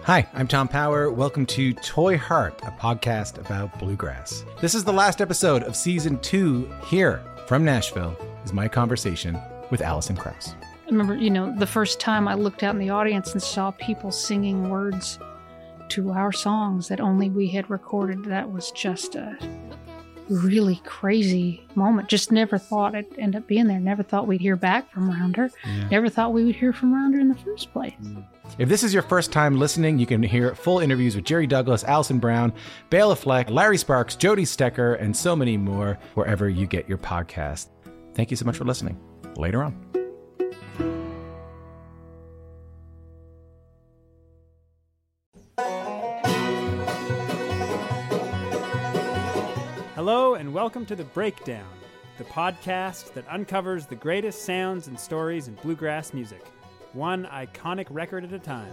Hi, I'm Tom Power. Welcome to Toy Heart, a podcast about bluegrass. This is the last episode of Season 2. Here from Nashville is my conversation with Alison Krauss. I remember, the first time I looked out in the audience and saw people singing words to our songs that only we had recorded. That was just a really crazy moment. Just never thought it'd end up being there. Never thought we'd hear back from Rounder. Yeah. Never thought we would hear from Rounder in the first place. If this is your first time listening, you can hear full interviews with Jerry Douglas, Alison Brown, Bela Fleck, Larry Sparks, Jody Stecker, and so many more wherever you get your podcast. Thank you so much for listening. Later on. Hello and welcome to The Breakdown, the podcast that uncovers the greatest sounds and stories in bluegrass music, one iconic record at a time.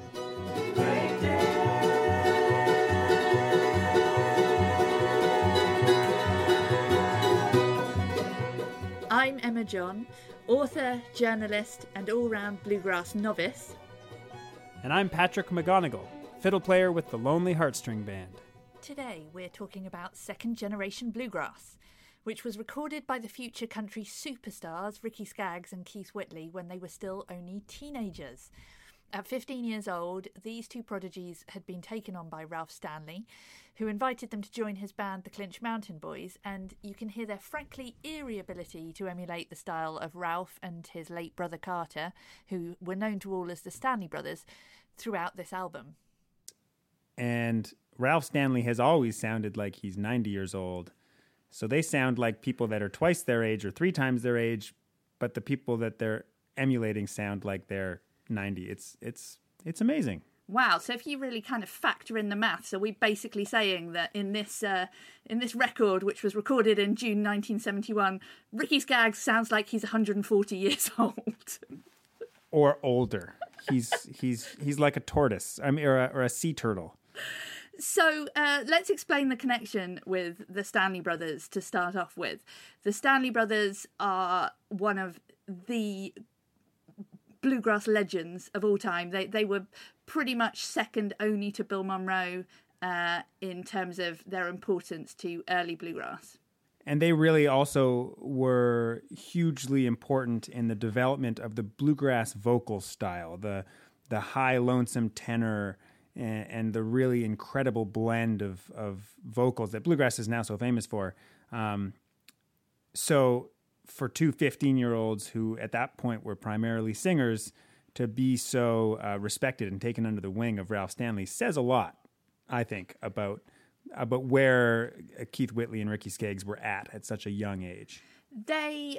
I'm Emma John, author, journalist, and all-round bluegrass novice. And I'm Patrick McGonigal, fiddle player with the Lonely Heartstring Band. Today we're talking about second-generation bluegrass, which was recorded by the future country superstars Ricky Skaggs and Keith Whitley when they were still only teenagers. At 15 years old, these two prodigies had been taken on by Ralph Stanley, who invited them to join his band, the Clinch Mountain Boys, and you can hear their frankly eerie ability to emulate the style of Ralph and his late brother Carter, who were known to all as the Stanley Brothers, throughout this album. And Ralph Stanley has always sounded like he's 90 years old. So they sound like people that are twice their age or three times their age, but the people that they're emulating sound like they're 90. It's amazing. Wow, so if you really kind of factor in the maths, are we basically saying that in this record, which was recorded in June 1971, Ricky Skaggs sounds like he's 140 years old? Or older. He's like a tortoise, or a sea turtle. So let's explain the connection with the Stanley Brothers to start off with. The Stanley Brothers are one of the bluegrass legends of all time. They were pretty much second only to Bill Monroe in terms of their importance to early bluegrass. And they really also were hugely important in the development of the bluegrass vocal style, the high lonesome tenor, and the really incredible blend of vocals that bluegrass is now so famous for. So for two 15-year-olds who at that point were primarily singers, to be so respected and taken under the wing of Ralph Stanley says a lot, I think, about where Keith Whitley and Ricky Skaggs were at such a young age. They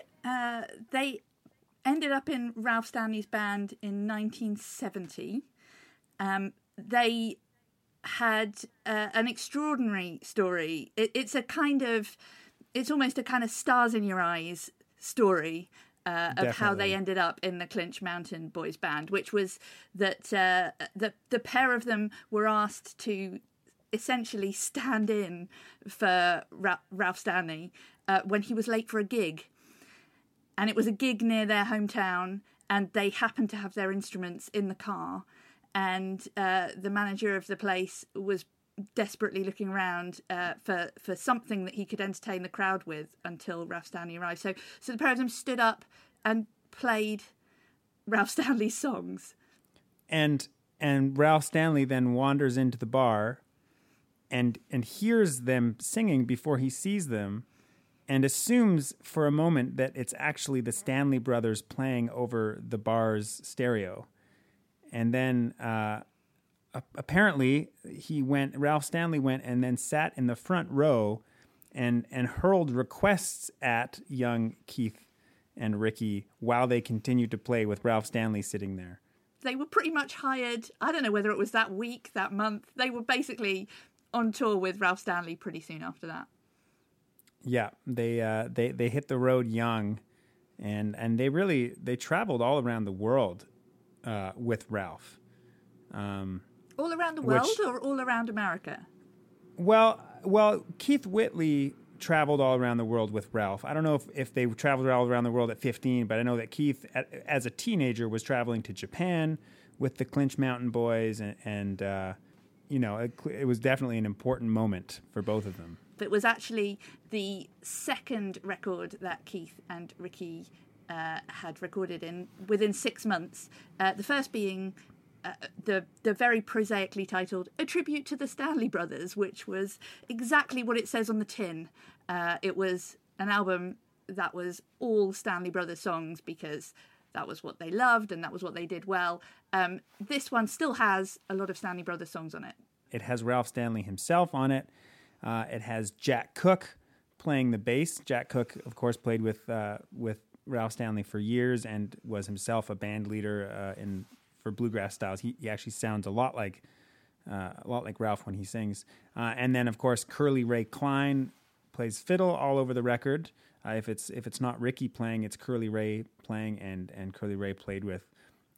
ended up in Ralph Stanley's band in 1970. They had an extraordinary story. It's almost a kind of stars in your eyes story of how they ended up in the Clinch Mountain Boys band, which was that the pair of them were asked to essentially stand in for Ralph Stanley when he was late for a gig. And it was a gig near their hometown, and they happened to have their instruments in the car. And the manager of the place was desperately looking around for something that he could entertain the crowd with until Ralph Stanley arrived. So the pair of them stood up and played Ralph Stanley's songs. And Ralph Stanley then wanders into the bar and hears them singing before he sees them, and assumes for a moment that it's actually the Stanley Brothers playing over the bar's stereo. And then apparently Ralph Stanley went and then sat in the front row and hurled requests at young Keith and Ricky while they continued to play with Ralph Stanley sitting there. They were pretty much hired, I don't know whether it was that week, that month. They were basically on tour with Ralph Stanley pretty soon after that. Yeah, they hit the road young, and they traveled all around the world with Ralph. All around the world or all around America? Well, Keith Whitley traveled all around the world with Ralph. I don't know if they traveled all around the world at 15, but I know that Keith, as a teenager, was traveling to Japan with the Clinch Mountain Boys, and it was definitely an important moment for both of them. It was actually the second record that Keith and Ricky had recorded within 6 months. The first being the very prosaically titled "A Tribute to the Stanley Brothers," which was exactly what it says on the tin. It was an album that was all Stanley Brothers songs because that was what they loved and that was what they did well. This one still has a lot of Stanley Brothers songs on it. It has Ralph Stanley himself on it. It has Jack Cook playing the bass. Jack Cook, of course, played with Ralph Stanley for years and was himself a band leader for bluegrass styles. He actually sounds a lot like Ralph when he sings. And then, of course, Curly Ray Klein plays fiddle all over the record. If it's not Ricky playing, it's Curly Ray playing, and Curly Ray played with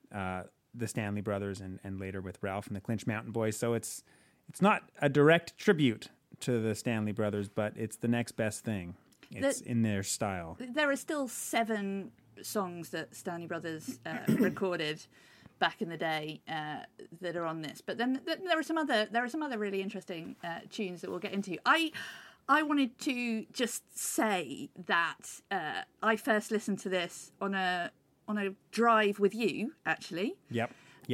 the Stanley Brothers and later with Ralph and the Clinch Mountain Boys. So it's not a direct tribute to the Stanley Brothers, but it's the next best thing. It's in their style. There are still 7 songs that Stanley Brothers recorded back in the day that are on this, but then there are some other really interesting tunes that we'll get into. I wanted to just say that I first listened to this on a drive with you, actually. Yep.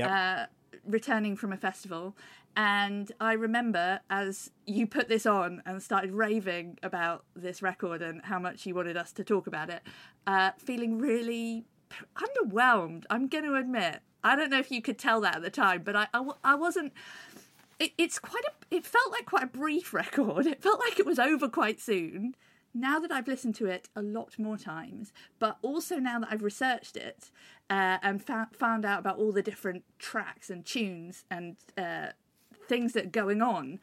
Returning from a festival. And I remember as you put this on and started raving about this record and how much you wanted us to talk about it, feeling really underwhelmed, I'm going to admit. I don't know if you could tell that at the time, but I wasn't... It felt like quite a brief record. It felt like it was over quite soon. Now that I've listened to it a lot more times, but also now that I've researched it and found out about all the different tracks and tunes and things that are going on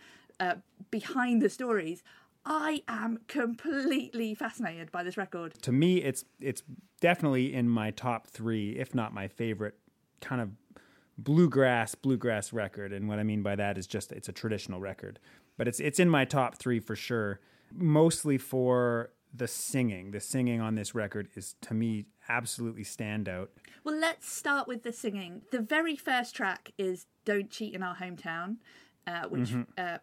behind the stories, I am completely fascinated by this record. To me, it's definitely in my top 3, if not my favorite kind of bluegrass record. And what I mean by that is just it's a traditional record, but it's in my top 3 for sure. Mostly for the singing. The singing on this record is, to me, absolutely standout. Well, let's start with the singing. The very first track is "Don't Cheat in Our Hometown," which a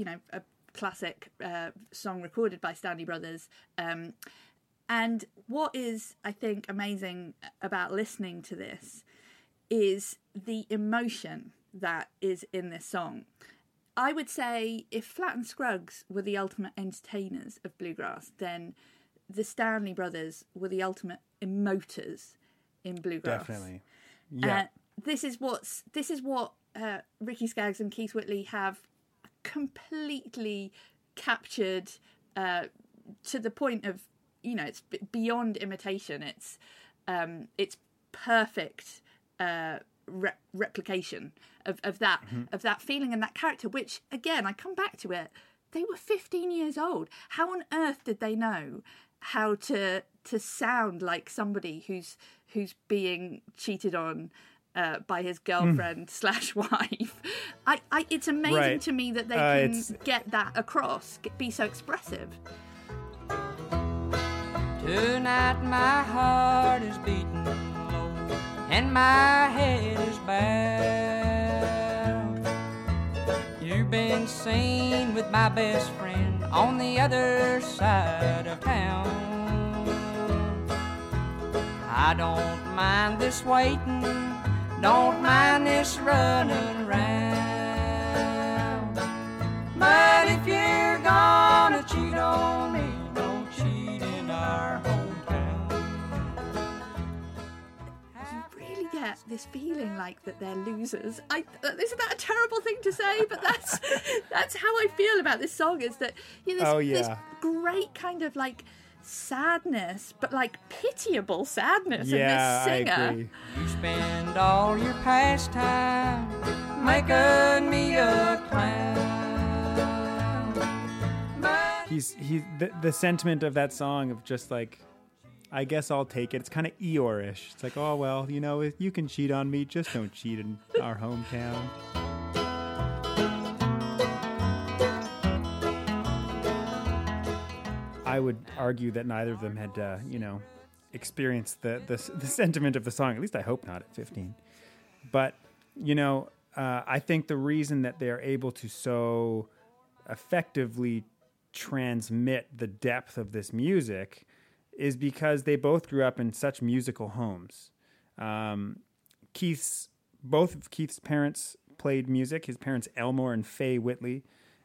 classic song recorded by Stanley Brothers. And what is, I think, amazing about listening to this is the emotion that is in this song. I would say if Flatt and Scruggs were the ultimate entertainers of bluegrass, then the Stanley Brothers were the ultimate emoters in bluegrass. Definitely. Yeah. This is what Ricky Skaggs and Keith Whitley have completely captured to the point of, it's beyond imitation. It's perfect replication of that feeling and that character, which again I come back to it, they were 15 years old. How on earth did they know how to sound like somebody who's being cheated on by his girlfriend / wife? It's amazing to me that they can get that across, be so expressive. Tonight my heart is beating low and my head is bowed. You've been seen with my best friend on the other side of town. I don't mind this waiting, don't mind this running around. But if you're gonna cheat on me, don't cheat in our hometown. You really get this feeling like that they're losers. Isn't that a terrible thing to say? But that's how I feel about this song. Is that this great kind of like sadness, but like pitiable sadness in this singer. I agree. You spend all your pastime making me a clown. The sentiment of that song of just like, I guess I'll take it. It's kind of Eeyore-ish. It's like, oh well, you can cheat on me, just don't cheat in our hometown. I would argue that neither of them had, experienced the sentiment of the song. At least I hope not at 15. But I think the reason that they're able to so effectively transmit the depth of this music is because they both grew up in such musical homes. Both of Keith's parents played music. His parents, Elmore and Faye Whitley,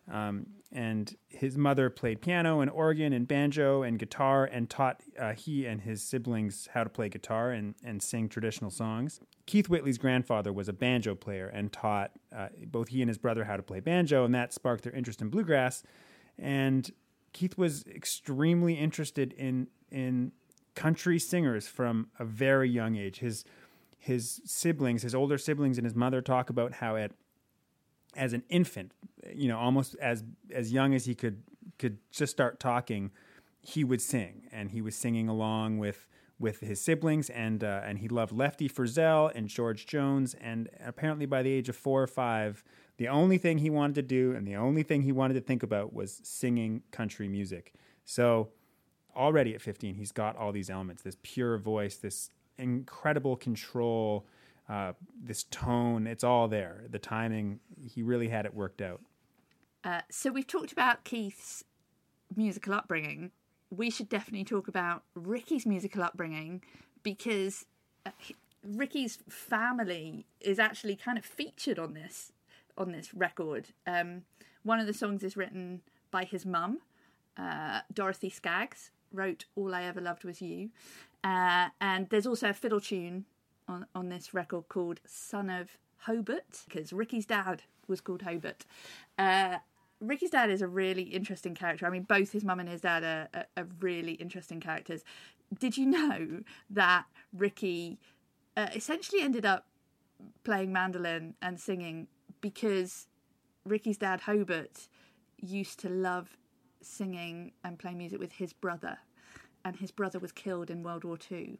and his mother played piano and organ and banjo and guitar and taught he and his siblings how to play guitar and sing traditional songs. Keith Whitley's grandfather was a banjo player and taught both he and his brother how to play banjo, and that sparked their interest in bluegrass. And Keith was extremely interested in country singers from a very young age. His siblings, his older siblings and his mother talk about how as an infant, almost as young as he could just start talking, he would sing, and he was singing along with his siblings, and he loved Lefty Frizzell and George Jones, and apparently by the age of 4 or 5, the only thing he wanted to do and the only thing he wanted to think about was singing country music. So already at 15, he's got all these elements: this pure voice, this incredible control, this tone. It's all there. The timing, he really had it worked out. So we've talked about Keith's musical upbringing. We should definitely talk about Ricky's musical upbringing, because Ricky's family is actually kind of featured on this record. One of the songs is written by his mum, Dorothy Skaggs, wrote All I Ever Loved Was You. And there's also a fiddle tune on this record called Son of Hobart, because Ricky's dad was called Hobart. Ricky's dad is a really interesting character. I mean, both his mum and his dad are really interesting characters. Did you know that Ricky essentially ended up playing mandolin and singing because Ricky's dad, Hobart, used to love singing and playing music with his brother, and his brother was killed in World War II.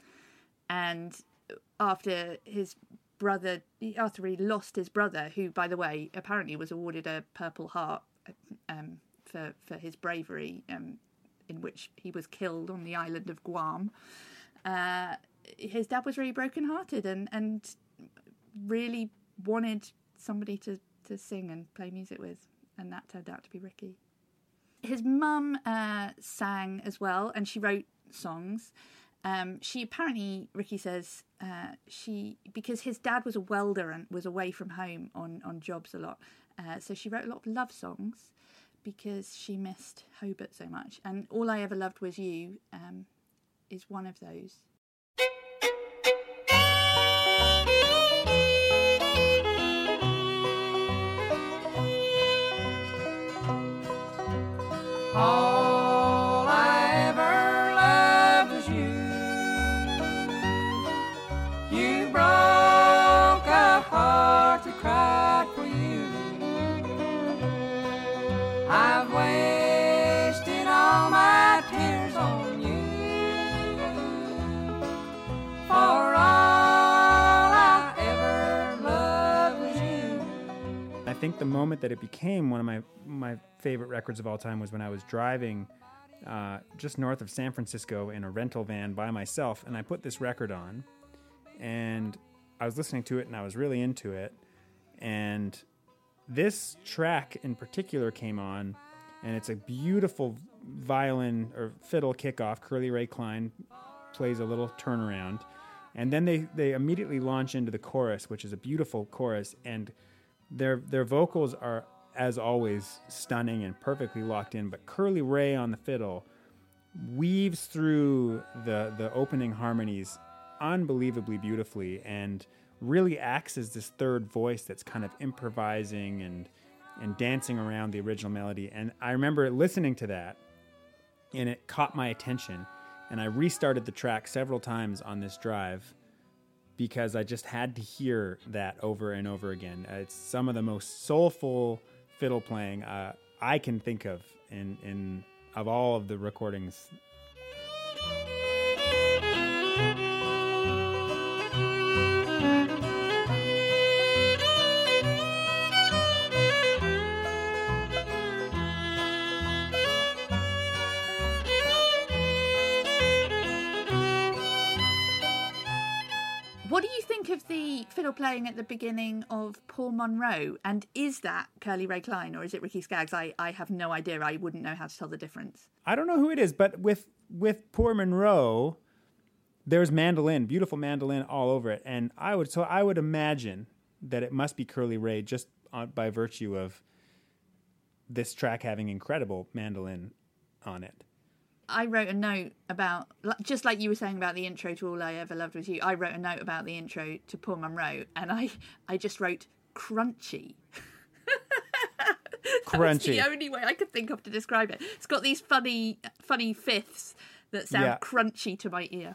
And after he lost his brother, who, by the way, apparently was awarded a Purple Heart for his bravery, in which he was killed on the island of Guam, his dad was really brokenhearted and really wanted somebody to sing and play music with, and that turned out to be Ricky. His mum sang as well, and she wrote songs. She apparently, Ricky says, because his dad was a welder and was away from home on jobs a lot, so she wrote a lot of love songs because she missed Hobart so much. And All I Ever Loved Was You is one of those. All I ever loved was you. You broke a heart that cried for you. I've wasted all my tears on you. For all I ever loved was you. I think the moment that it became one of my favorite records of all time was when I was driving just north of San Francisco in a rental van by myself, and I put this record on, and I was listening to it, and I was really into it, and this track in particular came on, and it's a beautiful violin or fiddle kickoff. Curly Ray Klein plays a little turnaround, and then they immediately launch into the chorus, which is a beautiful chorus, and their vocals are, as always, stunning and perfectly locked in, but Curly Ray on the fiddle weaves through the opening harmonies unbelievably beautifully and really acts as this third voice that's kind of improvising and dancing around the original melody. And I remember listening to that, and it caught my attention, and I restarted the track several times on this drive because I just had to hear that over and over again. It's some of the most soulful fiddle playing I can think of in of all of the recordings. What do you think of the the fiddle playing at the beginning of Paul Monroe? And is that Curly Ray Klein or is it Ricky Skaggs? I have no idea. I wouldn't know how to tell the difference. I don't know who it is, but with Poor Monroe, there's mandolin, beautiful mandolin all over it. And I would imagine that it must be Curly Ray just by virtue of this track having incredible mandolin on it. I wrote a note about, just like you were saying about the intro to All I Ever Loved Was You, I wrote a note about the intro to Paul Monroe, and I just wrote crunchy. That's the only way I could think of to describe it. It's got these funny fifths that sound crunchy to my ear.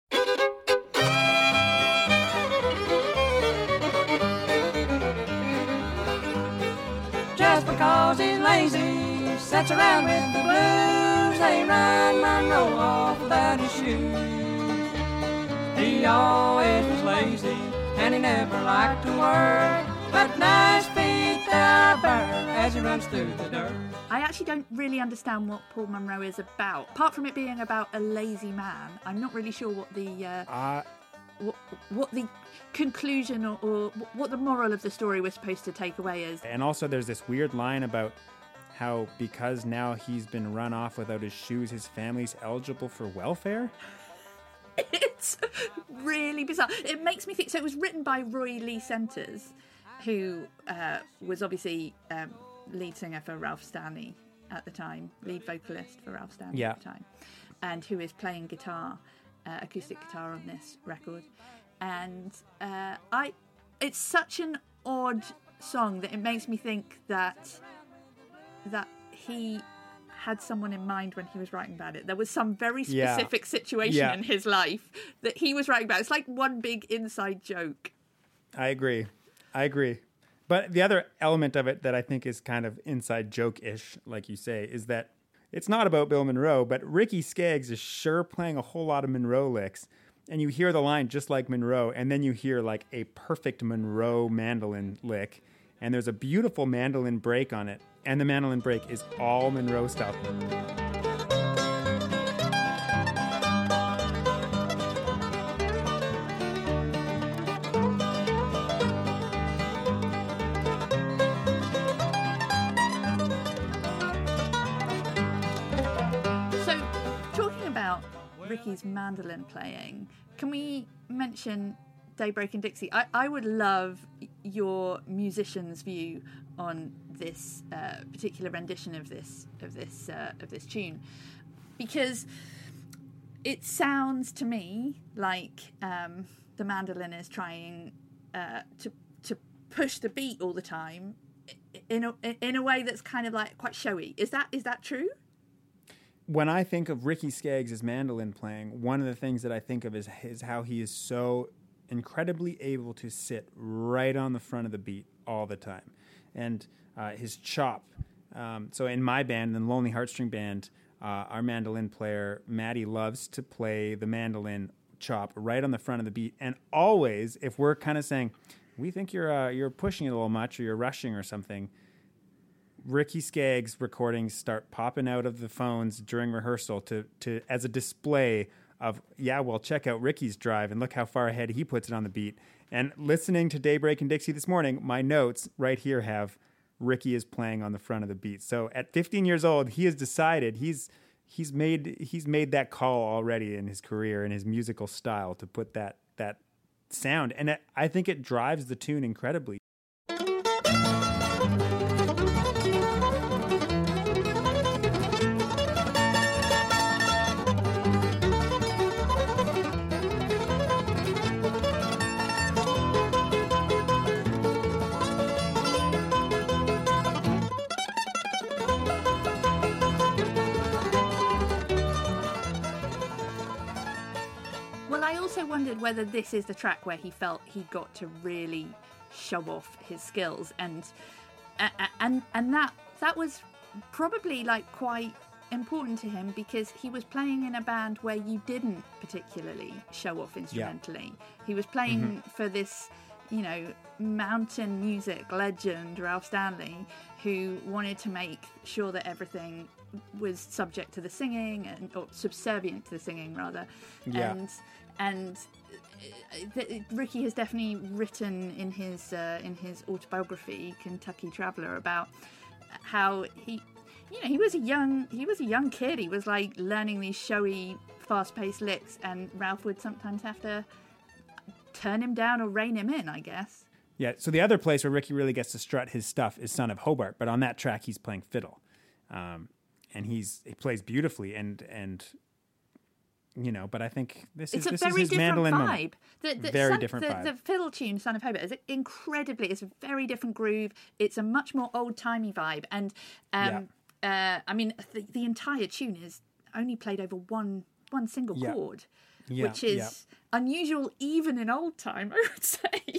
Just because he's lazy, sits around with the blues, they run Monroe off without his shoes. He always was lazy, and he never liked to work, but nice feet there burn as he runs through the dirt. I actually don't really understand what Paul Monroe is about. Apart from it being about a lazy man, I'm not really sure what the what the conclusion or what the moral of the story we're supposed to take away is. And also there's this weird line about how because now he's been run off without his shoes, his family's eligible for welfare. It's really bizarre. It makes me think. So it was written by Roy Lee Centers, who was obviously lead singer for Ralph Stanley at the time, lead vocalist for Ralph Stanley at the time, and who is playing guitar, acoustic guitar on this record. And it's such an odd song that it makes me think that he had someone in mind when he was writing about it. There was some very specific situation in his life that he was writing about. It's like one big inside joke. I agree. But the other element of it that I think is kind of inside joke-ish, like you say, is that it's not about Bill Monroe, but Ricky Skaggs is sure playing a whole lot of Monroe licks. And you hear the line just like Monroe, and then you hear like a perfect Monroe mandolin lick. And there's a beautiful mandolin break on it. And the mandolin break is all Monroe stuff. So, talking about Ricky's mandolin playing, can we mention Daybreak in Dixie? I would love your musician's view on this particular rendition of this tune, because it sounds to me like the mandolin is trying to push the beat all the time in a way that's kind of like quite showy. Is that true? When I think of Ricky Skaggs' mandolin playing, one of the things that I think of is how he is so incredibly able to sit right on the front of the beat all the time. And his chop. So in my band, the Lonely Heartstring Band, our mandolin player, Maddie, loves to play the mandolin chop right on the front of the beat. And always, if we're kind of saying, we think you're pushing it a little much or you're rushing or something, Ricky Skaggs recordings start popping out of the phones during rehearsal to as a display of, check out Ricky's drive and look how far ahead he puts it on the beat. And listening to Daybreak in Dixie this morning, my notes right here have Ricky is playing on the front of the beat. So at 15 years old, he has decided he's made that call already in his career and his musical style to put that sound. And I think it drives the tune incredibly. Wondered whether this is the track where he felt he got to really show off his skills, and that was probably like quite important to him, because he was playing in a band where you didn't particularly show off instrumentally. He was playing for this, mountain music legend Ralph Stanley, who wanted to make sure that everything was subject to the singing or subservient to the singing rather. And Ricky has definitely written in his autobiography, Kentucky Traveler, about how he was a young kid. He was like learning these showy, fast-paced licks, and Ralph would sometimes have to turn him down or rein him in, I guess. Yeah, so the other place where Ricky really gets to strut his stuff is Son of Hobart, but on that track he's playing fiddle, and he plays beautifully, and but I think this is his mandolin moment. Very different vibe. The fiddle tune, Son of Hobart, is incredibly. It's a very different groove. It's a much more old-timey vibe, and I mean the entire tune is only played over one single chord, which is unusual even in old time, I would say.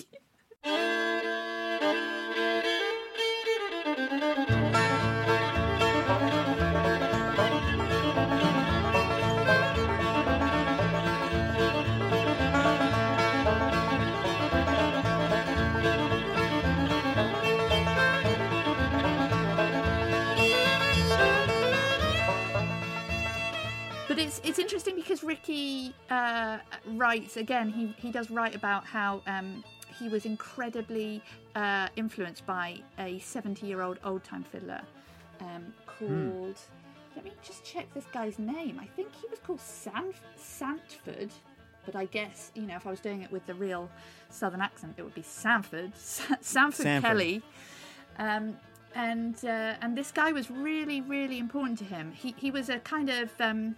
But it's interesting because Ricky writes, again, he does write about how he was incredibly influenced by a 70-year-old old-time fiddler called... Let me just check this guy's name. I think he was called Santford, but I guess, if I was doing it with the real Southern accent, it would be Sanford Kelly. And this guy was really, really important to him. He was a kind of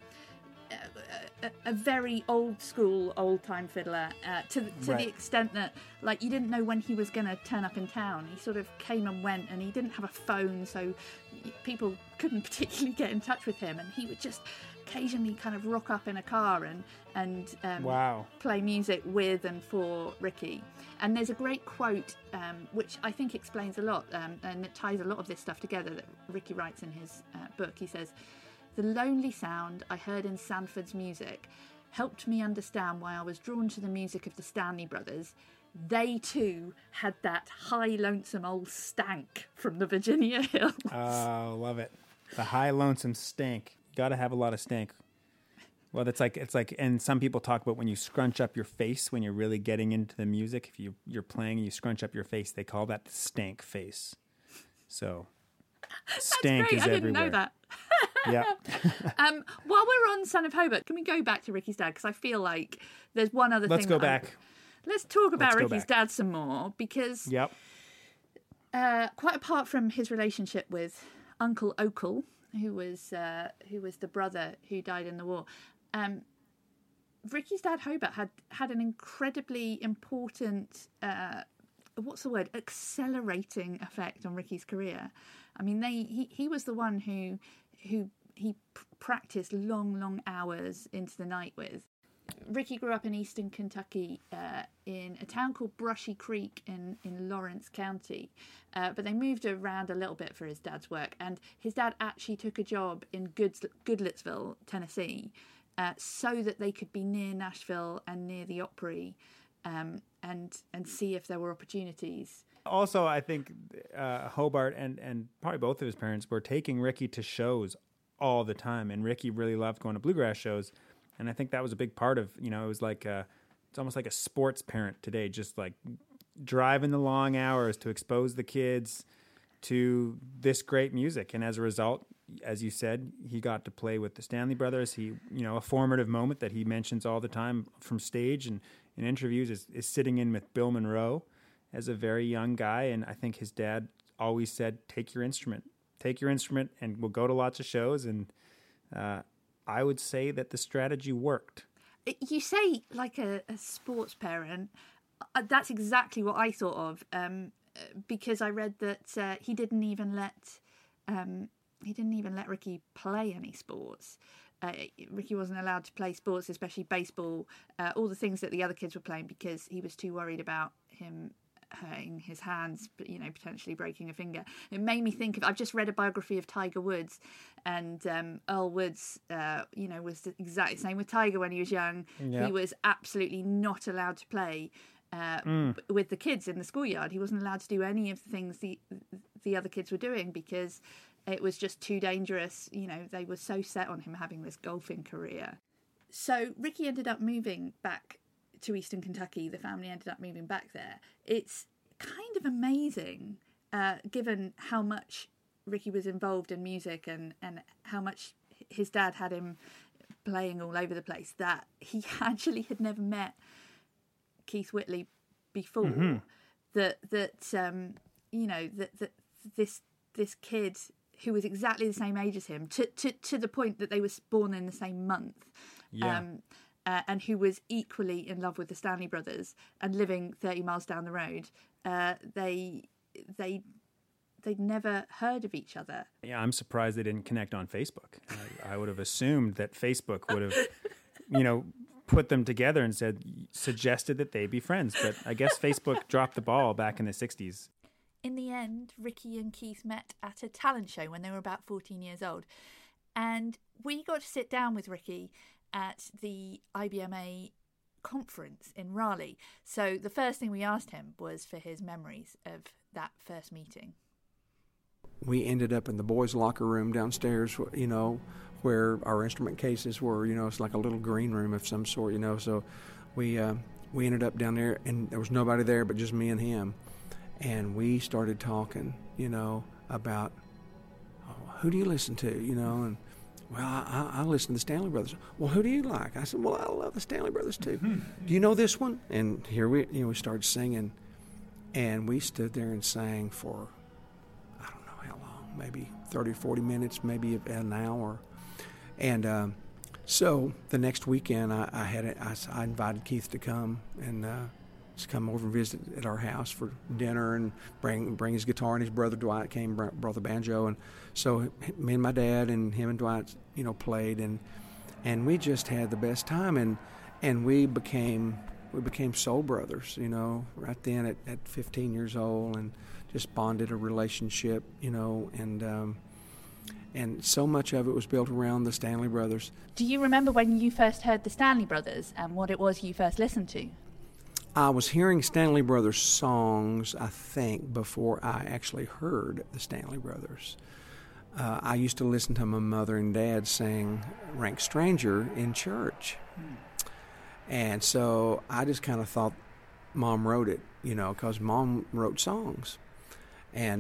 a very old school, old time fiddler to the extent that, like, you didn't know when he was going to turn up in town. He sort of came and went, and he didn't have a phone, so people couldn't particularly get in touch with him. And he would just occasionally kind of rock up in a car and play music with and for Ricky. And there's a great quote which I think explains a lot, and it ties a lot of this stuff together that Ricky writes in his book. He says, "The lonely sound I heard in Sanford's music helped me understand why I was drawn to the music of the Stanley Brothers. They too had that high lonesome old stank from the Virginia Hills." Oh, love it. The high lonesome stank. You got to have a lot of stank. Well, it's like, and some people talk about when you scrunch up your face when you're really getting into the music. If you're playing and you scrunch up your face, they call that the stank face. So stank is everywhere. I didn't know that. Yeah. While we're on Son of Hobart, can we go back to Ricky's dad? Because I feel like there's one other thing. Let's go back. Let's talk about Ricky's dad some more, because quite apart from his relationship with Uncle Oakle, who was the brother who died in the war, Ricky's dad Hobart had an incredibly important accelerating effect on Ricky's career. I mean, he was the one who he practiced long hours into the night with. Ricky grew up in eastern Kentucky in a town called Brushy Creek in Lawrence County, but they moved around a little bit for his dad's work, and his dad actually took a job in Goodlettsville, Tennessee, so that they could be near Nashville and near the Opry, and see if there were opportunities. Also, I think Hobart and probably both of his parents were taking Ricky to shows all the time, and Ricky really loved going to bluegrass shows. And I think that was a big part of, it was like it's almost like a sports parent today, just like driving the long hours to expose the kids to this great music. And as a result, as you said, he got to play with the Stanley Brothers. He, a formative moment that he mentions all the time from stage and in interviews is sitting in with Bill Monroe as a very young guy. And I think his dad always said, take your instrument, and we'll go to lots of shows. And I would say that the strategy worked. You say like a sports parent. That's exactly what I thought of, because I read that he didn't even let Ricky play any sports. Ricky wasn't allowed to play sports, especially baseball, all the things that the other kids were playing, because he was too worried about him hurting his hands, but potentially breaking a finger. It made me think of, I've just read a biography of Tiger Woods, and Earl Woods was the exact same with Tiger when he was young. He was absolutely not allowed to play with the kids in the schoolyard. He wasn't allowed to do any of the things the other kids were doing, because it was just too dangerous. They were so set on him having this golfing career. So Ricky ended up moving back to Eastern Kentucky. The family ended up moving back there. It's kind of amazing, given how much Ricky was involved in music and how much his dad had him playing all over the place, that he actually had never met Keith Whitley before. Mm-hmm. That this kid who was exactly the same age as him, to the point that they were born in the same month, and who was equally in love with the Stanley Brothers and living 30 miles down the road, they'd never heard of each other. Yeah, I'm surprised they didn't connect on Facebook. I would have assumed that Facebook would have, put them together and suggested that they be friends. But I guess Facebook dropped the ball back in the 60s. In the end, Ricky and Keith met at a talent show when they were about 14 years old. And we got to sit down with Ricky at the IBMA conference in Raleigh. So the first thing we asked him was for his memories of that first meeting. We ended up in the boys' locker room downstairs, where our instrument cases were. It's like a little green room of some sort, So we ended up down there, and there was nobody there but just me and him. And we started talking, about who do you listen to, and I listen to the Stanley Brothers. Well, who do you like? I said, well, I love the Stanley Brothers too. Do you know this one? And here we started singing, and we stood there and sang for, I don't know how long, maybe 30 or 40 minutes, maybe an hour. And so the next weekend, I invited Keith to come and to come over and visit at our house for dinner and bring his guitar, and his brother Dwight came, brought the banjo, and so me and my dad and him and Dwight, played, and we just had the best time, and we became soul brothers, right then at 15 years old, and just bonded a relationship, and so much of it was built around the Stanley Brothers. Do you remember when you first heard the Stanley Brothers and what it was you first listened to? I was hearing Stanley Brothers songs, I think, before I actually heard the Stanley Brothers. I used to listen to my mother and dad sing Rank Stranger in church. And so I just kind of thought Mom wrote it, because Mom wrote songs. And,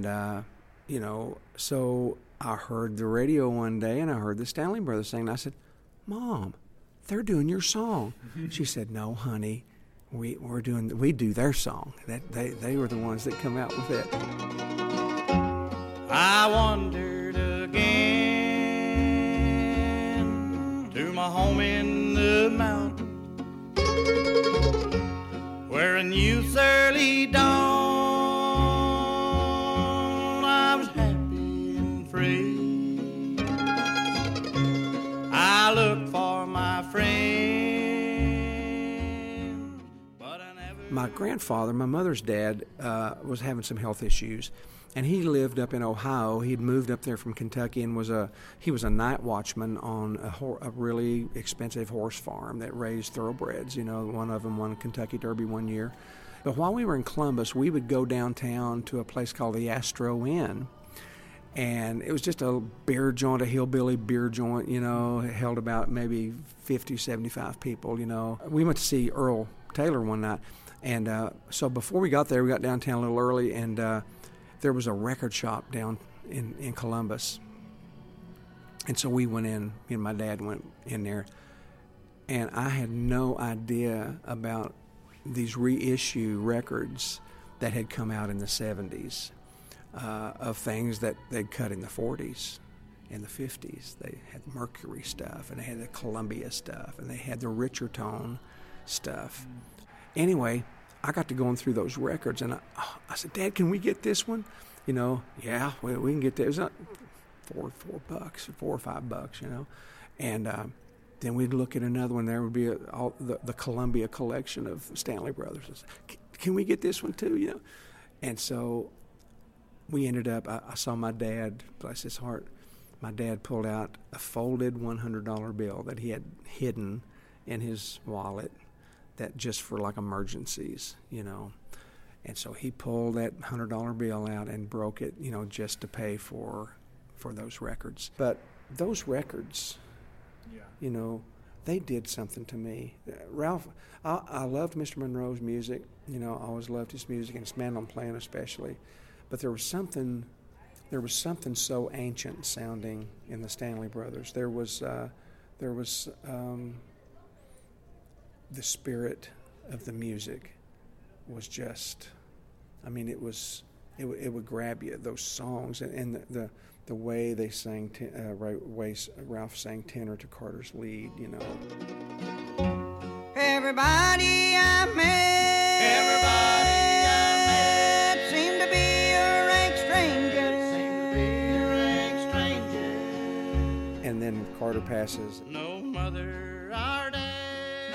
so I heard the radio one day, and I heard the Stanley Brothers sing, and I said, Mom, they're doing your song. She said, no, honey. We do their song. That they were the ones that come out with it. I wandered again to my home in the mountains, where in youth's early dawn I was happy and free. I looked for my friend. My grandfather, my mother's dad, was having some health issues, and he lived up in Ohio. He'd moved up there from Kentucky and he was a night watchman on a really expensive horse farm that raised thoroughbreds. One of them won Kentucky Derby one year. But while we were in Columbus, we would go downtown to a place called the Astro Inn, and it was just a beer joint, a hillbilly beer joint. It held about maybe 50, 75 people. We went to see Earl Taylor one night. And so before we got there, we got downtown a little early, and there was a record shop down in Columbus. And so we went in, me and my dad went in there, and I had no idea about these reissue records that had come out in the 70s of things that they'd cut in the 40s and the 50s. They had Mercury stuff, and they had the Columbia stuff, and they had the richer tone stuff. Anyway, I got to going through those records, and I said, Dad, can we get this one? Yeah, we can get that. It was $4 or $5, and then we'd look at another one. There would be the Columbia collection of Stanley Brothers. I said, can we get this one too? And so we ended up. I saw my dad, bless his heart. My dad pulled out a folded $100 bill that he had hidden in his wallet, that just for like emergencies, And so he pulled that $100 bill out and broke it, just to pay for those records. But those records, they did something to me. Ralph, I loved Mr. Monroe's music. You know, I always loved his music, and his mandolin playing especially. But there was something so ancient sounding in the Stanley Brothers. There was the spirit of the music was just, I mean, it would grab you, those songs, and the way they sang, Ralph sang tenor to Carter's lead, you know. Everybody I met seemed to be a rank stranger. And then Carter passes. No mother or dad,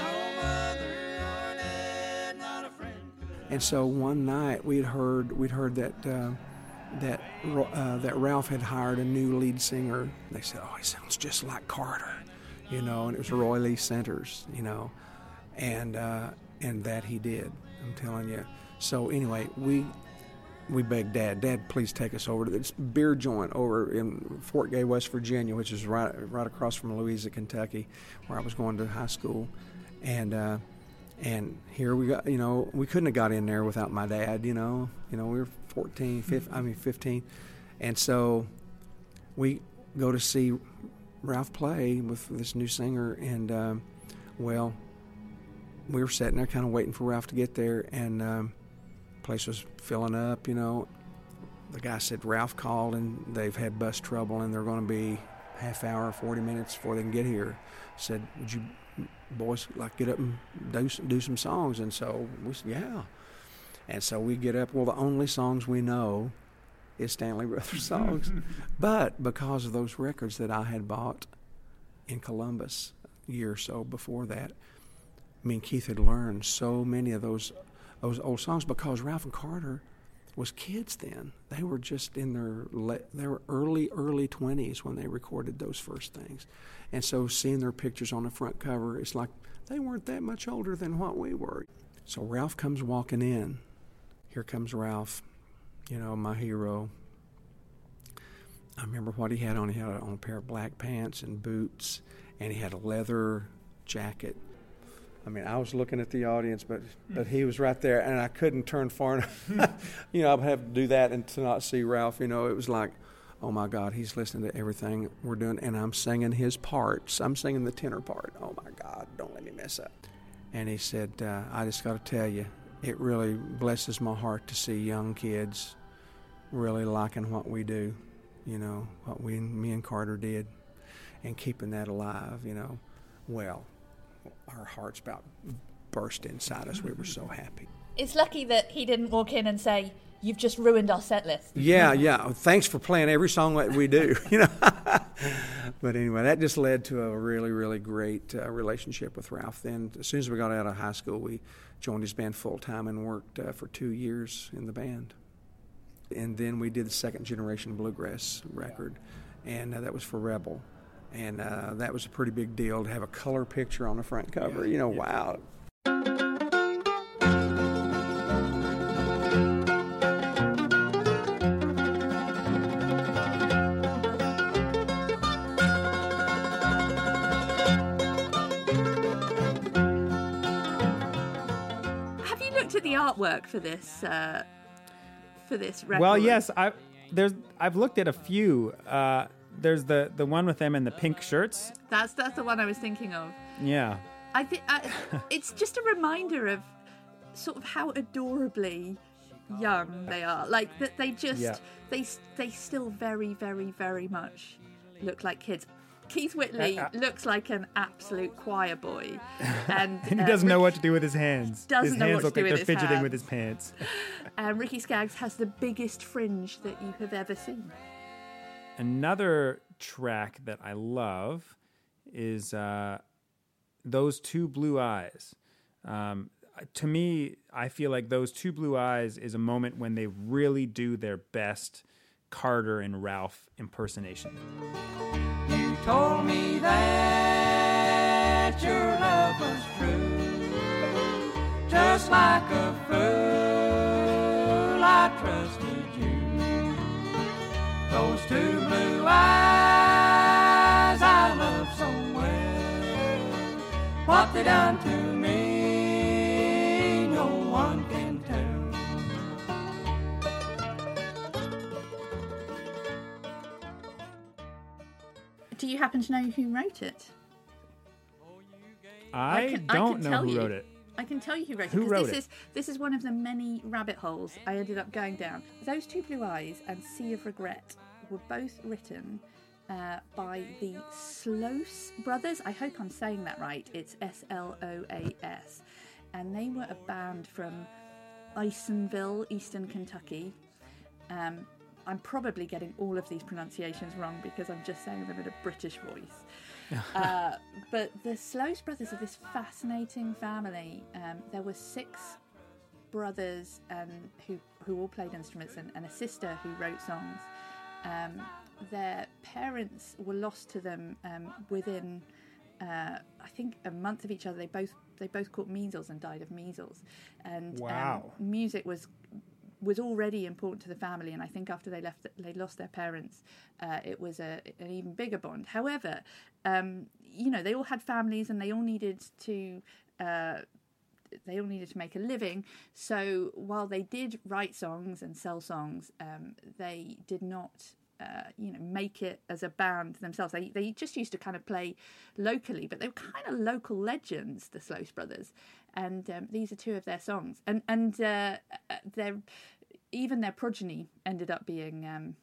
not a friend. And so one night we'd heard that Ralph had hired a new lead singer. They said, "Oh, he sounds just like Carter," you know, and it was Roy Lee Centers, you know, and that he did. I'm telling you. So anyway, we begged Dad, please take us over to this beer joint over in Fort Gay, West Virginia, which is right across from Louisa, Kentucky, where I was going to high school, and here we got, you know, we couldn't have got in there without my dad, you know, we were 15, and so we go to see Ralph play with this new singer, and well, we were sitting there kind of waiting for Ralph to get there, and the place was filling up, you know. The guy said Ralph called and they've had bus trouble and they're going to be half hour, 40 minutes before they can get here. Said, would you boys like get up and do some songs? And so we said, yeah. And so we get up. Well, the only songs we know is Stanley Brothers songs. But because of those records that I had bought in Columbus a year or so before that, me and Keith had learned so many of those old songs because Ralph and Carter was kids then. They were just in their early 20s when they recorded those first things. And so seeing their pictures on the front cover, it's like they weren't that much older than what we were. So Ralph comes walking in. Here comes Ralph, you know, my hero. I remember what he had on. He had on a pair of black pants and boots, and he had a leather jacket. I mean, I was looking at the audience, but he was right there, and I couldn't turn far enough. You know, I'd have to do that and to not see Ralph. You know, it was like, oh, my God, he's listening to everything we're doing, and I'm singing his parts. I'm singing the tenor part. Oh, my God, don't let me mess up. And he said, I just got to tell you, it really blesses my heart to see young kids really liking what we do, you know, what me and Carter did, and keeping that alive, you know. Well, our hearts about burst inside us. We were so happy. It's lucky that he didn't walk in and say, "You've just ruined our set list." Yeah. Thanks for playing every song that we do, you know. But anyway, that just led to a really, really great relationship with Ralph. Then, as soon as we got out of high school, we joined his band full time and worked for 2 years in the band. And then we did the Second Generation Bluegrass record, and that was for Rebel. And that was a pretty big deal to have a color picture on the front cover. You know, wow. Have you looked at the artwork for this record? Well, yes, I've looked at a few. There's the one with them in the pink shirts. That's the one I was thinking of. Yeah. I think it's just a reminder of sort of how adorably young they are. Like that they just they still very, very, very much look like kids. Keith Whitley looks like an absolute choir boy, and he doesn't know what to do with his hands. Doesn't know what to do with his hands. They're fidgeting with his pants. Ricky Skaggs has the biggest fringe that you have ever seen. Another track that I love is Those Two Blue Eyes. To me, I feel like Those Two Blue Eyes is a moment when they really do their best Carter and Ralph impersonation. You told me that your love was true, just like a fool I trusted you. Those two blue eyes I love so well, what they done to me, no one can tell. Do you happen to know who wrote it? I can don't know tell who you. wrote it. I can tell you who wrote it. Who 'cause wrote this it? Is, this is one of the many rabbit holes I ended up going down. Those Two Blue Eyes and Sea of Regret were both written by the Sloas brothers. I hope I'm saying that right. It's Sloas. And they were a band from Isonville, Eastern Kentucky. I'm probably getting all of these pronunciations wrong because I'm just saying them in a British voice. But the Sloas brothers are this fascinating family. There were 6 brothers who all played instruments and a sister who wrote songs. Their parents were lost to them within, I think, a month of each other. They both caught measles and died of measles. And Wow. Music was already important to the family, and I think after they lost their parents, it was an even bigger bond. However, they all had families, and they all needed to make a living. So while they did write songs and sell songs, they did not make it as a band themselves. They just used to kind of play locally, but they were kind of local legends, the Sloas brothers. And these are 2 of their songs, and even their progeny ended up being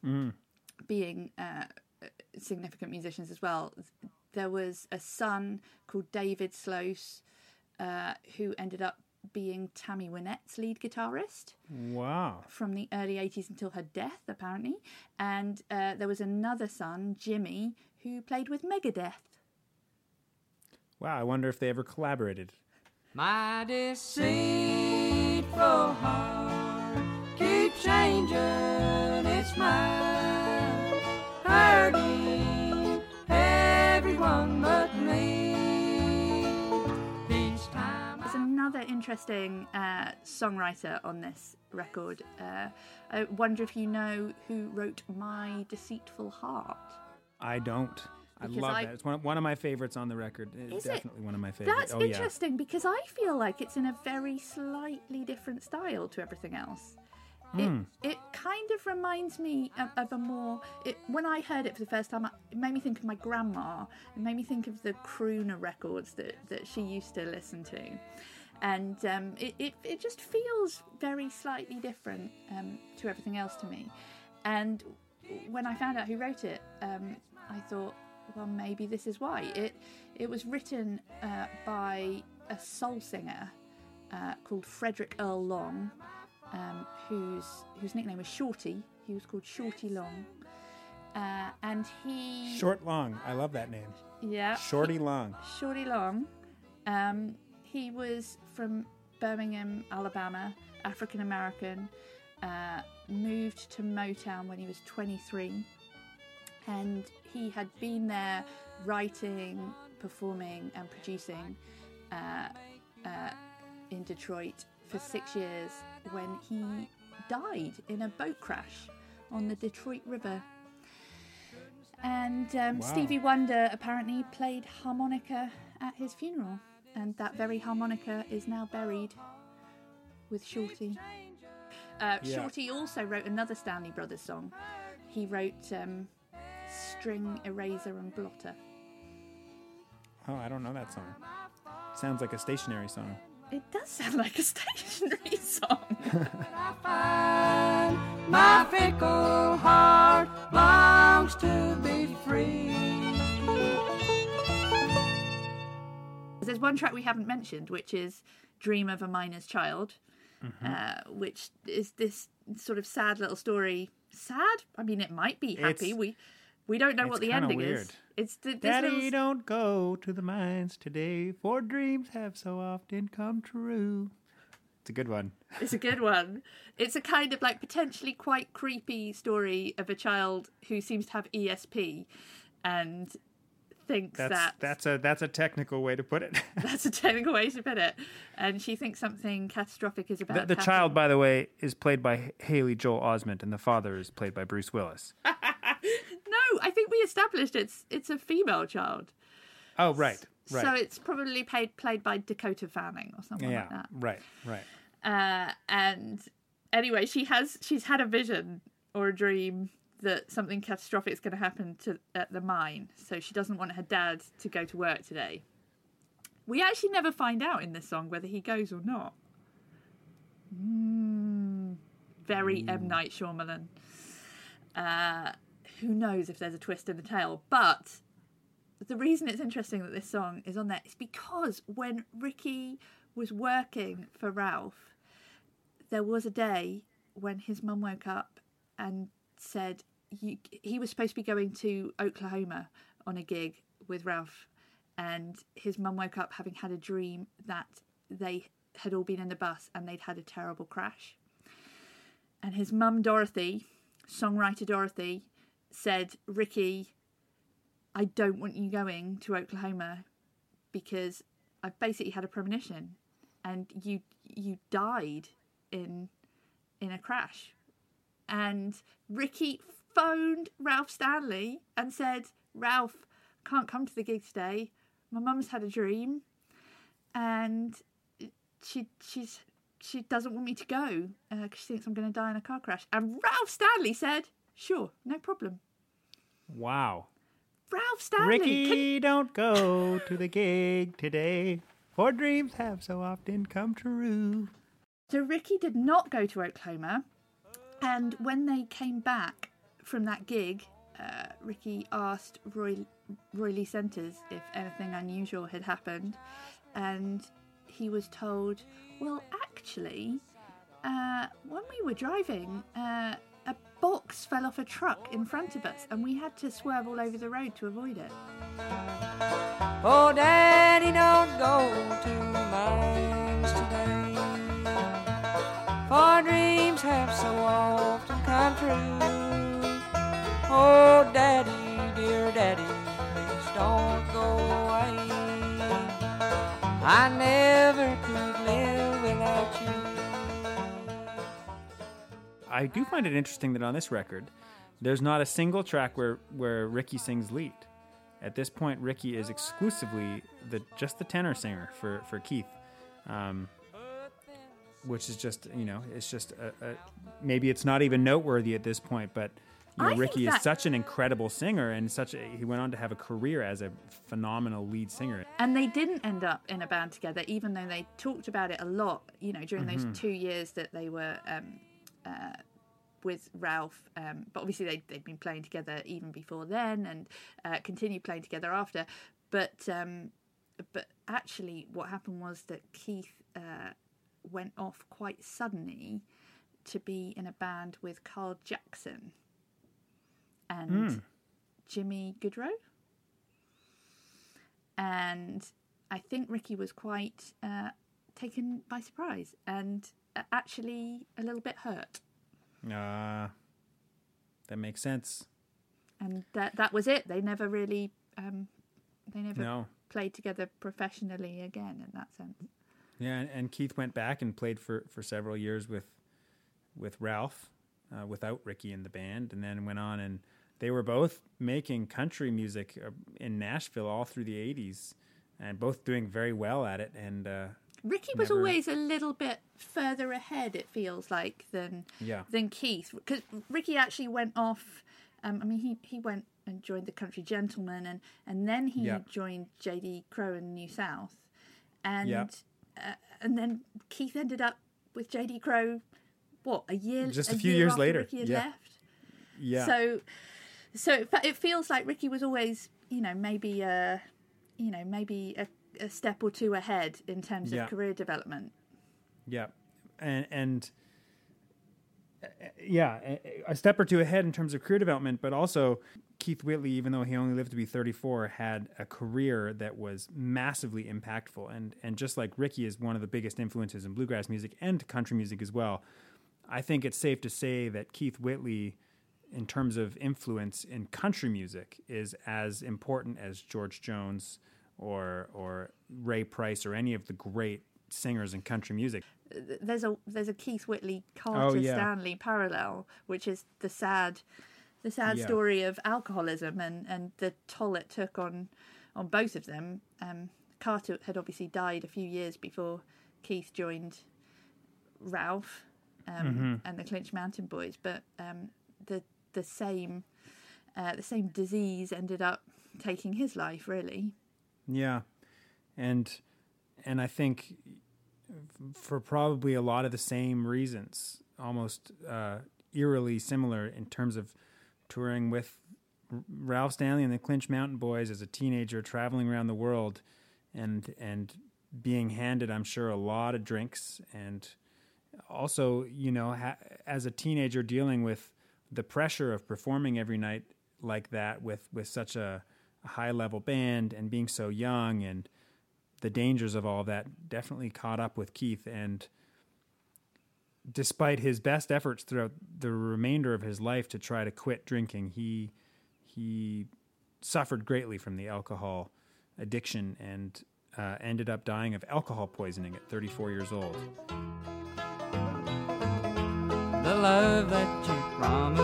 significant musicians as well. There was a son called David Sloas who ended up being Tammy Wynette's lead guitarist. Wow. From the early 80s until her death, apparently. And there was another son, Jimmy, who played with Megadeth. Wow, I wonder if they ever collaborated. My deceitful heart keeps changing its mind, hurting everyone but me. Each time There's another interesting songwriter on this record. I wonder if you know who wrote My Deceitful Heart. I don't. I Because love that. It's one of my favorites on the record. It's Is it? definitely one of my favorites. That's interesting because I feel like it's in a very slightly different style to everything else. It kind of reminds me of a more... when I heard it for the first time, it made me think of my grandma. It made me think of the crooner records that she used to listen to. And it just feels very slightly different to everything else to me. And when I found out who wrote it, I thought, well, maybe this is why. It was written by a soul singer called Frederick Earl Long, whose nickname was Shorty. He was called Shorty Long, and he Short Long. I love that name. yeah Shorty Long. Shorty Long. He was from Birmingham, Alabama, African American. Moved to Motown when he was 23. And he had been there writing, performing and producing in Detroit for 6 years when he died in a boat crash on the Detroit River. And Stevie Wonder apparently played harmonica at his funeral. And that very harmonica is now buried with Shorty. Shorty also wrote another Stanley Brothers song. He wrote... String, Eraser and Blotter. Oh, I don't know that song. Sounds like a stationary song. It does sound like a stationary song. I find my fickle heart longs to be free. There's one track we haven't mentioned, which is Dream of a Miner's Child, which is this sort of sad little story. Sad? I mean, it might be happy. We don't know what the ending weird. is. It's Daddy, don't go to the mines today, for dreams have so often come true. It's a good one. It's a good one. It's a kind of like potentially quite creepy story of a child who seems to have ESP and thinks that's a technical way to put it. That's a technical way to put it. And she thinks something catastrophic is about The to child, by the way, is played by Haley Joel Osment, and the father is played by Bruce Willis. No, I think we established it's a female child. Oh, right. Right. So it's probably played by Dakota Fanning or someone like that. Right. And anyway, she's had a vision or a dream that something catastrophic is going to happen at the mine. So she doesn't want her dad to go to work today. We actually never find out in this song whether he goes or not. Very M. Night Shyamalan. Who knows if there's a twist in the tale? But the reason it's interesting that this song is on there is because when Ricky was working for Ralph, there was a day when his mum woke up and said he was supposed to be going to Oklahoma on a gig with Ralph, and his mum woke up having had a dream that they had all been in the bus and they'd had a terrible crash. And his mum, Dorothy, songwriter Dorothy, said, Ricky, I don't want you going to Oklahoma because I've basically had a premonition and you died in a crash. And Ricky phoned Ralph Stanley and said, Ralph, can't come to the gig today. My mum's had a dream and she doesn't want me to go because she thinks I'm going to die in a car crash. And Ralph Stanley said, sure, no problem. Wow. Ralph Stanley. Ricky, don't go to the gig today, for dreams have so often come true. So Ricky did not go to Oklahoma. And when they came back from that gig, Ricky asked Roy Lee Centers if anything unusual had happened. And he was told, well, actually, when we were driving, a box fell off a truck in front of us and we had to swerve all over the road to avoid it. Oh, Daddy, don't go to mines today, for dreams have so often come true. Oh, Daddy, dear Daddy, please don't go away. I never could live without you. I do find it interesting that on this record, there's not a single track where Ricky sings lead. At this point, Ricky is exclusively just the tenor singer for Keith, which is just, it's just maybe it's not even noteworthy at this point, but Ricky is such an incredible singer and he went on to have a career as a phenomenal lead singer. And they didn't end up in a band together, even though they talked about it a lot, during those 2 years that they were with Ralph. But obviously they'd been playing together even before then and continued playing together after. But actually what happened was that Keith went off quite suddenly to be in a band with Carl Jackson and Jimmy Goodrow. And I think Ricky was quite taken by surprise and actually a little bit hurt. That makes sense. And that was it. They never really played together professionally again in that sense. Yeah, and Keith went back and played for several years with Ralph without Ricky in the band, and then went on and they were both making country music in Nashville all through the 80s and both doing very well at it. And Ricky was always a little bit further ahead, it feels like, than Keith. Because Ricky actually went off, he went and joined the Country Gentlemen and then he joined J.D. Crowe in New South. And then Keith ended up with J.D. Crowe, a year just a few years later. Ricky had left. Yeah. So it feels like Ricky was always, maybe a step or two ahead in terms of career development. Yeah, and a step or two ahead in terms of career development, but also Keith Whitley, even though he only lived to be 34, had a career that was massively impactful. And just like Ricky is one of the biggest influences in bluegrass music and country music as well, I think it's safe to say that Keith Whitley, in terms of influence in country music, is as important as George Jones or Ray Price or any of the great singers in country music. There's a Keith Whitley Carter Stanley parallel, which is the sad story of alcoholism and the toll it took on both of them. Carter had obviously died a few years before Keith joined Ralph and the Clinch Mountain Boys, but the same disease ended up taking his life, really. Yeah, and I think for probably a lot of the same reasons, almost eerily similar in terms of touring with Ralph Stanley and the Clinch Mountain Boys as a teenager, traveling around the world, and being handed, I'm sure, a lot of drinks, and also, as a teenager dealing with the pressure of performing every night like that with such a high-level band and being so young, and the dangers of all that definitely caught up with Keith. And despite his best efforts throughout the remainder of his life to try to quit drinking, he suffered greatly from the alcohol addiction and ended up dying of alcohol poisoning at 34 years old. The love that you promised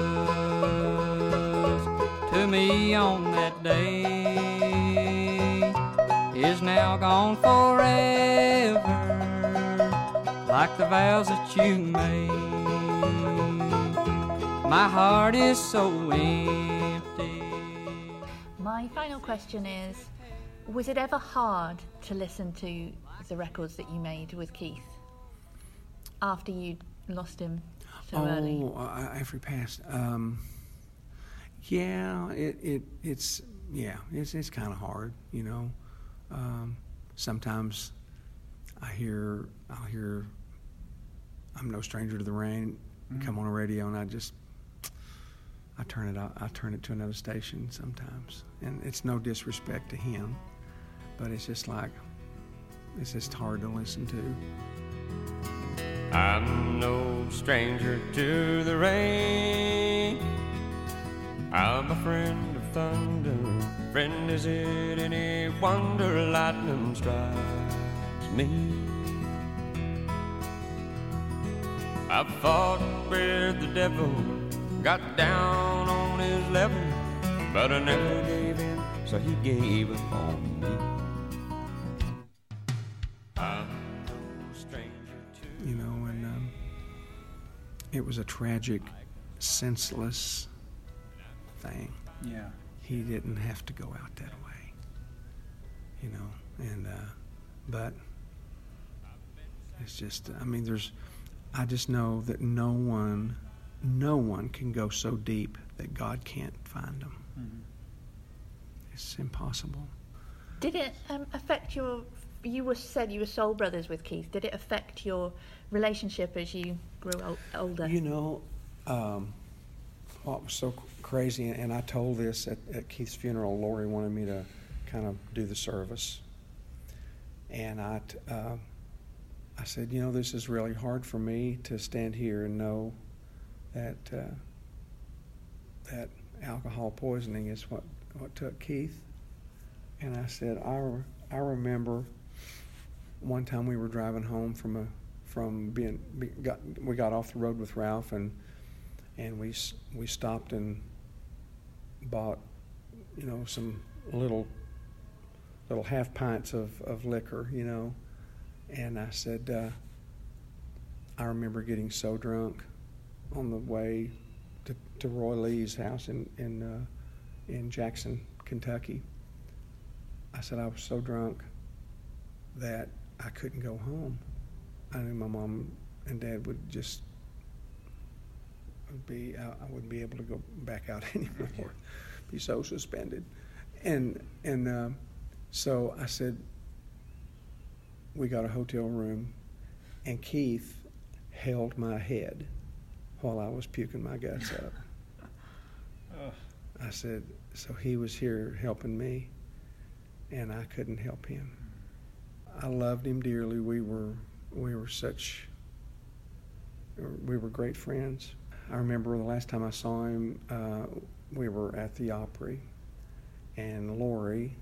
to me on that day is now gone forever, like the vows that you made. My heart is so empty. My final question is, was it ever hard to listen to the records that you made with Keith after you lost him so early? After he passed, it's kind of hard, sometimes I'll hear I'm No Stranger to the Rain come on the radio, and I turn it to another station sometimes, and it's no disrespect to him, but it's just hard to listen to. I'm no stranger to the rain. I'm a friend of thunder. Friend, is it any wonder lightning strikes me? I've fought with the devil, got down on his level, but I never gave in, so he gave up on me. I'm no stranger to and it was a tragic, senseless thing. Yeah. He didn't have to go out that way, but it's just, I just know that no one can go so deep that God can't find them. Mm-hmm. It's impossible. Did it affect you said you were soul brothers with Keith. Did it affect your relationship as you grew older? What was so crazy, and I told this at Keith's funeral. Lori wanted me to kind of do the service, and I said, this is really hard for me to stand here and know that that alcohol poisoning is what took Keith. And I said, I remember one time we were driving home we got off the road with Ralph, and we stopped and bought some little half pints of liquor, and I said, I remember getting so drunk on the way to Roy Lee's house in Jackson, Kentucky. I said I was so drunk that I couldn't go home. I knew my mom and dad would just I wouldn't be able to go back out anymore, be so suspended. And so I said, we got a hotel room, and Keith held my head while I was puking my guts up. I said, so he was here helping me, and I couldn't help him. I loved him dearly. We were great friends. I remember the last time I saw him, we were at the Opry, and Lori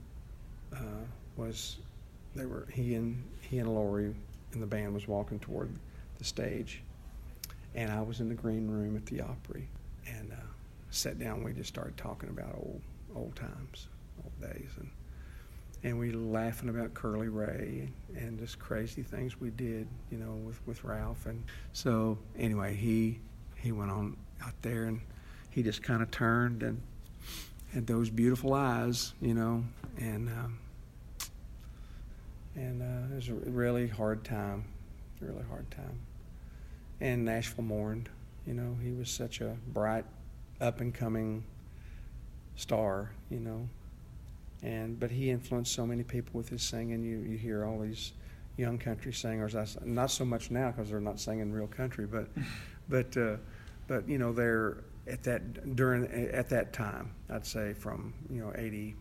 he and Lori and the band was walking toward the stage, and I was in the green room at the Opry, and sat down. We just started talking about old times, old days, and we laughing about Curly Ray and just crazy things we did, you know, with Ralph. And so anyway, he went on out there, and he just kind of turned and had those beautiful eyes, you know, and it was a really hard time. And Nashville mourned, you know. He was such a bright, up-and-coming star, you know. But he influenced so many people with his singing. You hear all these young country singers. Not so much now because they're not singing real country, but you know, they're at that time. I'd say from, you know, 88,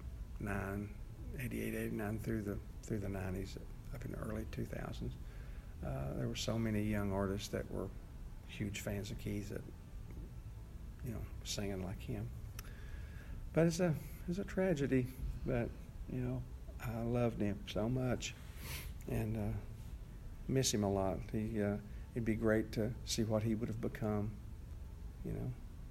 89 through the 90s, up in the early 2000s. There were so many young artists that were huge fans of Keith that, you know, singing like him. But it's a tragedy. But, you know, I loved him so much, and miss him a lot. It'd be great to see what he would have become, you know.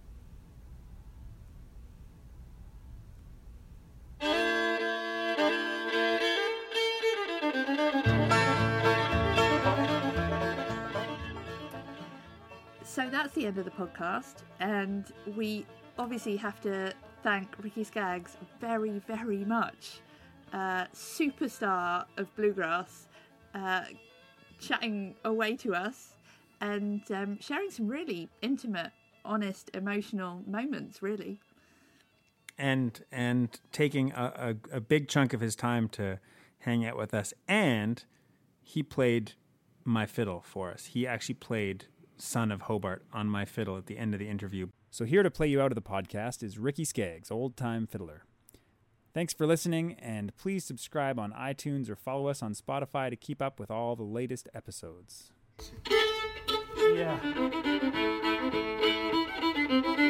So that's the end of the podcast, and we obviously have to thank Ricky Skaggs very, very much. Superstar of bluegrass, chatting away to us and sharing some really intimate, honest, emotional moments, really. And taking a big chunk of his time to hang out with us. And he played my fiddle for us. He actually played Son of Hobart on my fiddle at the end of the interview. So here to play you out of the podcast is Ricky Skaggs, old-time fiddler. Thanks for listening, and please subscribe on iTunes or follow us on Spotify to keep up with all the latest episodes. Yeah.